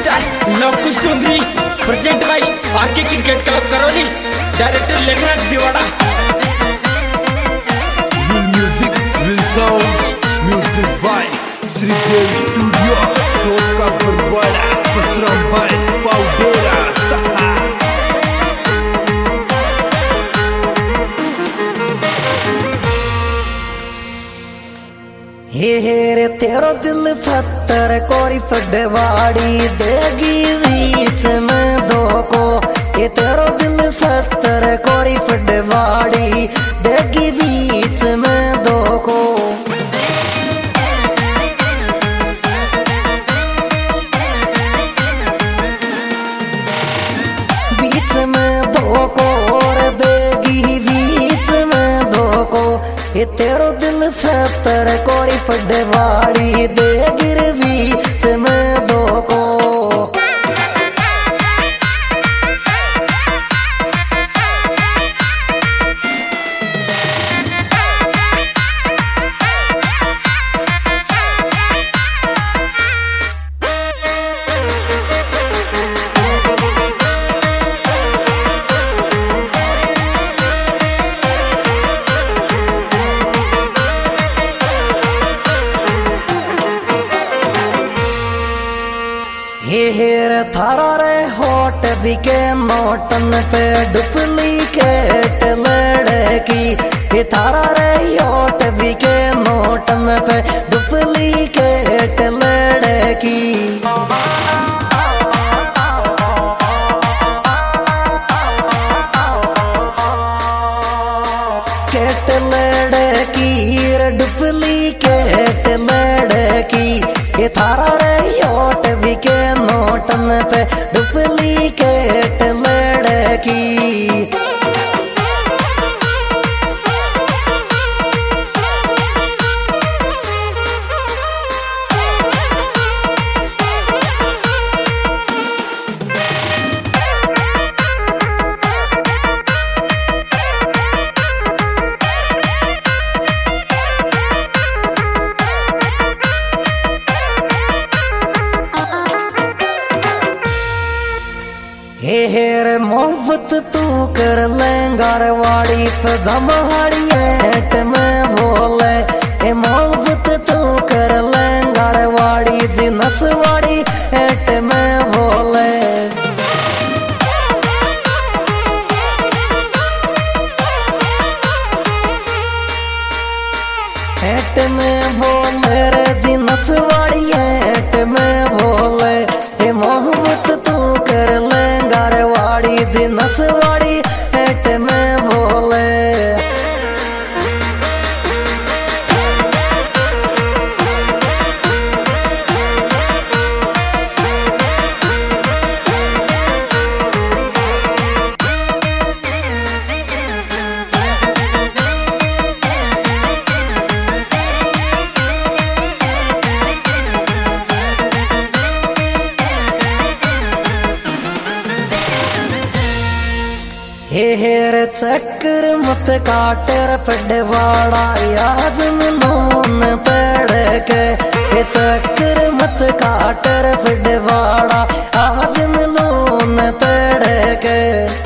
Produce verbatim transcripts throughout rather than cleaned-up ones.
Star Lavkush Chaudhary present by R K cricket club Karauli, director Lekhnath Diwara. Will music, will sounds, music by Sridev Studio, Chowka Barwada, Basram by Paudera, Saha. हे रे तेरो दिल फत्तर कोरी फटवाड़ी देगी बीच में धोको। ये तेरो दिल फत्तर कोरी फटवाड़ी देगी बीच में धोको। बीच में धोको और देगी बीच में धोको। ये तेरो दिल फत्तर कोरी फटवाड़ी दे गिर बीच में धोको। हेर थारा रे होट बिके नोटन पे डुप्लीकेट लड़की। ये थारा रे होट बिके नोटन पे डुप्लीकेट लड़की। केट लड़की डुप्लीकेट लड़की। ये थारा रे होट बिके नोटन पे डुप्लीकेट लड़की। हे हेर मोहब्बत तू कर लेंगार वाड़ी तो जमहाड़ी हेट में बोले। हे मोहब्बत तू कर लेंगार वाड़ी जी नसवाड़ी हेट में बोले। हेट में बोले रे जी नसवाड़ी हेट में बोले। हे मोहब्बत तू कर लेंगार वाड़ी जी नसवाड़ी हेट में बोले। हे हेर चक्कर मत काटर फटवाड़ा आज मिलोन पड़ के। हे चक्कर मत काटर फटवाड़ा आज मिलोन पड़ के।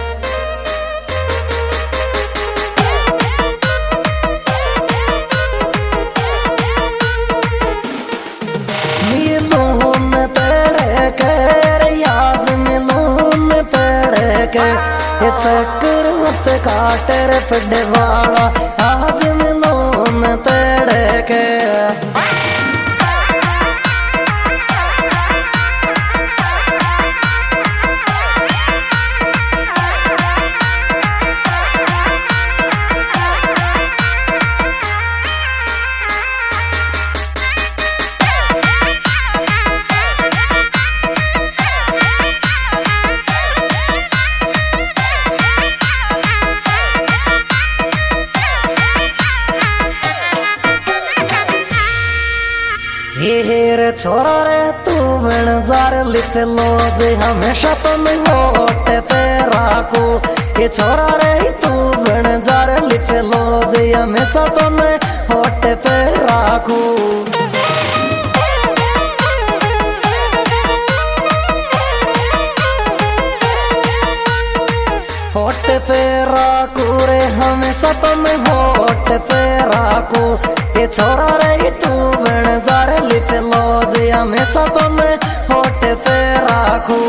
मिलोन पड़ के आज मिलोन पड़ के। ये चक्कर मत काटर फटवाड़ा आज मिलोन तड़ के। हेर छोरा रे तू बन जार लिप लो जे हमेशा तुम होट पे राखो। ये छोरा रे तू बन जार लिप लो जे हमेशा तुम होट पे राखो। हमेशा तुम होठ पे राखो ये छोरा रही तू बन जार लिप लॉज हमेशा तुम होठ पे राखो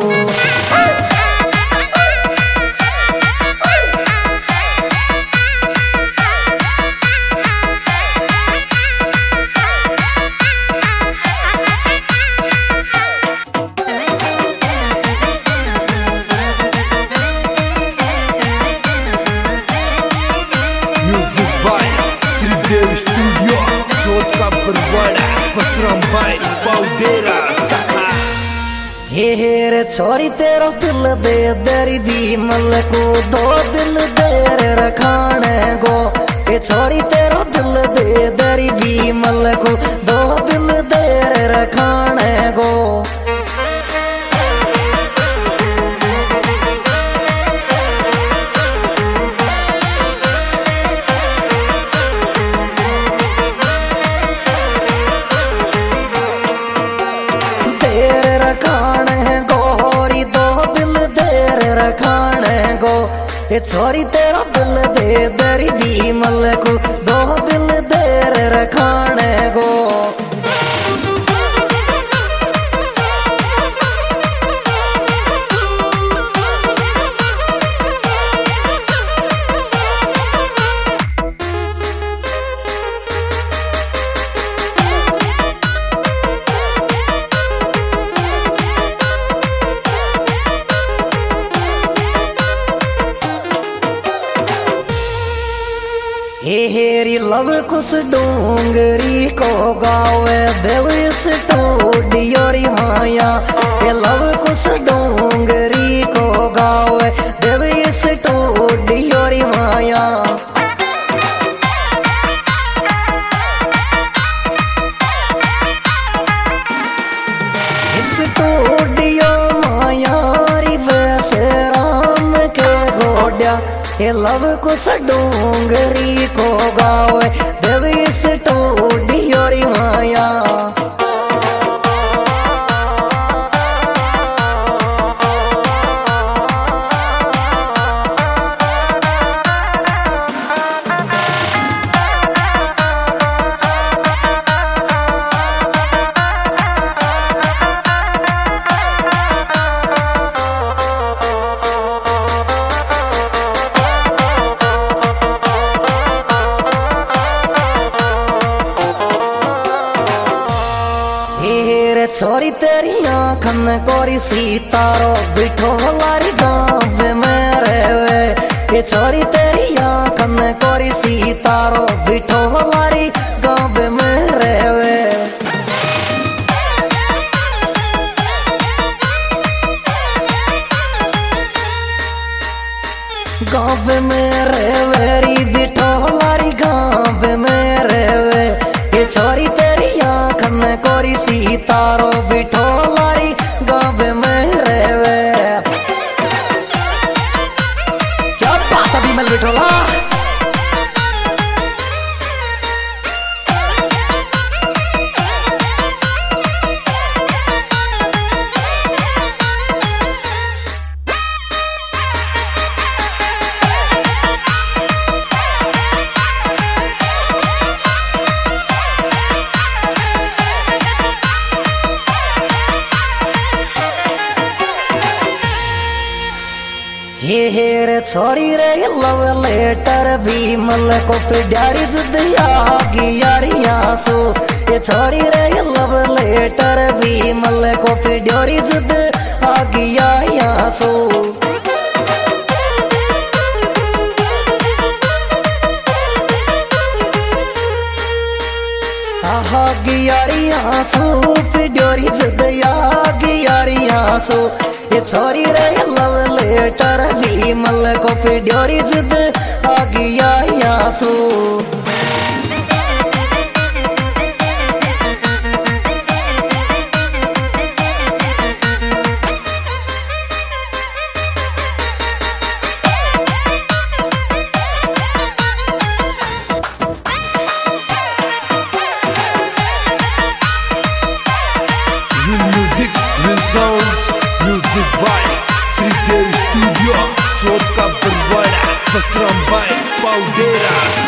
music by Shridev studio Chauth ka Barwara पसरम बाय पाउडेरा सखा। हे हे रे छोरी तेरा दिल दे दरी विमल को दो दिल देर रखाने गो ये छोरी तेरा दिल दे दरी विमल को दो दिल देर रखाने गो ये छोरी तेरा दिल दे दरी विमल को दो दिल देर रखाने गो हे हेरी लव कुछ डोंगरी को गावे देव स्टूडियोरी माया ये लव कुछ डोंगरी को गावे देव स्टूडियोरी माया स्टूडियो माया री वैसे राम के गोड्या ये लव कुछ डोंगरी को गावे देवी स्टूडियो री माया छोरी तेरी आँखन कोरी सीतारो बिठो लारी गाँव में रहवे ये छोरी तेरी आँखन कोरी सीतारो बिठो लारी गाँव में रहवे गाँव में रहवेरी बिठो लारी गाँव में रहवे ये छोरी तेरी आँखन कोरी सीतारो बिठो लारी गाँव में रहवे क्या बात अभी मल बिठोला हे हे रे छोरी रे लव लेटर विमल को पिड्यारी जिद आगी यारियां सो ये छोरी रे लव लेटर विमल को पिड्यारी जिद आगी यारियां सो आगी यारियां सो पिड्यारी जिद आगी यारियां सो ये छोरी रे लव लेटर विमल को पिड्योरी जिद आगी आया सो music will sounds music by Shridev studio Chauth ka Barwara पसरम बाय Palmeiras.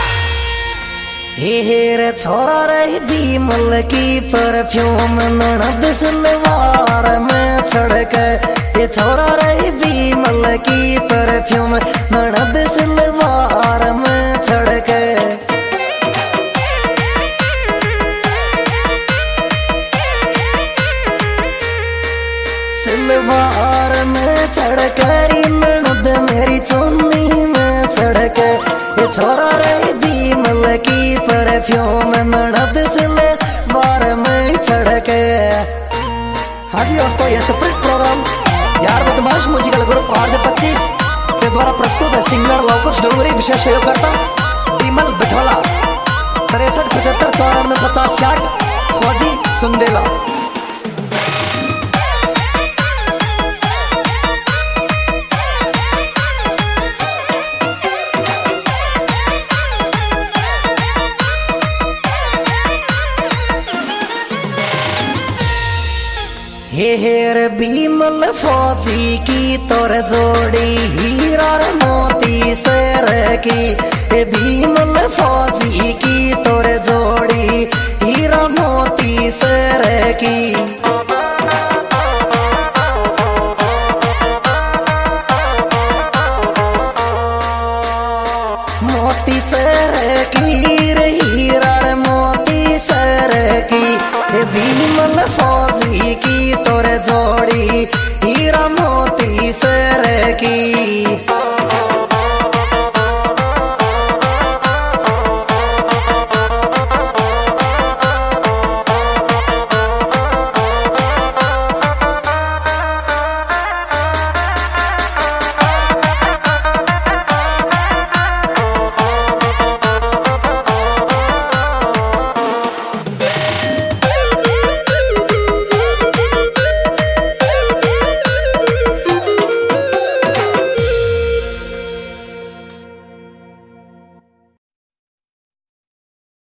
हेर छोरा रही बीमल की परफ्यूम ननद सलवार में छड़क। ये छोरा रही बीमल की परफ्यूम ननद सलवार में छड़क। सलवार में छड़करी ननद मेरी चुन्नी में छड़क। ये छोरा रही बीमल की परफ्यूम ननद सलवार में छड़क। हाँ जी दोस्तों, ये सुप्रीत प्रोग्राम यार बदमाश म्यूजिकल ग्रुप आर पच्चीस के द्वारा प्रस्तुत है। सिंगर लवकुश डोंगरी विशेष सहयोगकर्ता बीमल बिठोला। तिरसठ पचहत्तर चौरानवे पचास साठ फौजी सुंदेला। हेर बीमल फौजी की तोर जोड़ी हीरा मोती सर की। हे बीमल फौजी की तोर जोड़ी हीरा मोती सर की। मोती सर की हीरा मोती सर की। हे बीमल फौजी की तोर जोड़ी हीरा मोती सर की।